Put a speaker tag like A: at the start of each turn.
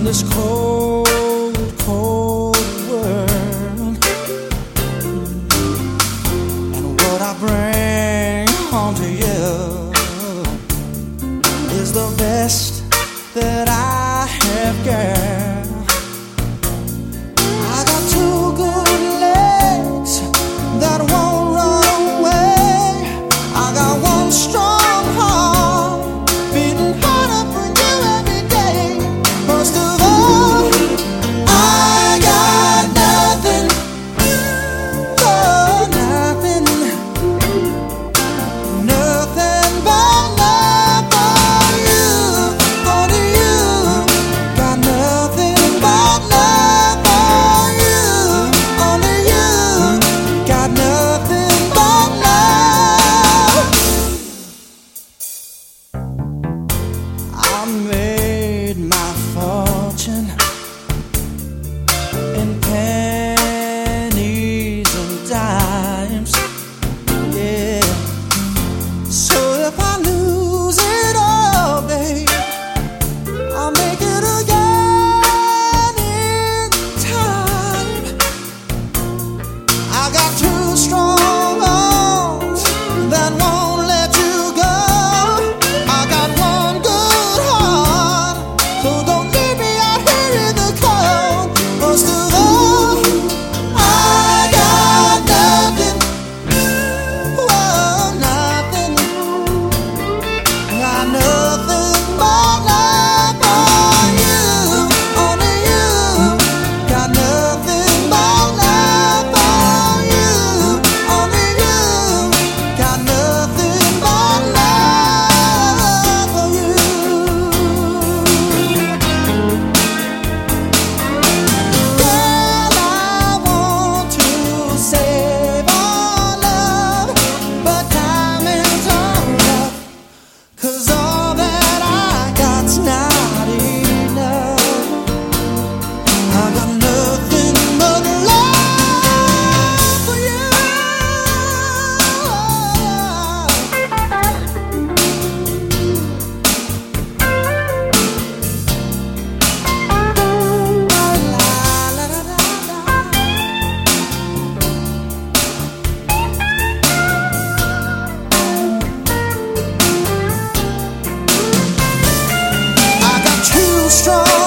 A: in this cold, cold world. And what I bring home to you is the best that I have, girl. I got two good legs that won't run away. I got one strong heart beating harder for you every day. Most of all, I got nothing, oh nothing, nothing but love for you, only you. Got nothing but love for you, only you. Got nothing but love. I made my fortune in pennies and dimes, yeah. So if I lose it all, babe, I'll make it again in time. I got two strong arms that won't let you go. I got one good heart, so don't leave me out here in the cold. Most of all, I got nothing, oh nothing. Got nothing but love for you, only you. Got nothing but love for you, only you. Got nothing but love for you. Girl, I want to save our love, but diamonds are rough. 'Cause all that I got's not enough. I got nothing but love for you. La, la, la, la, la. I got two strong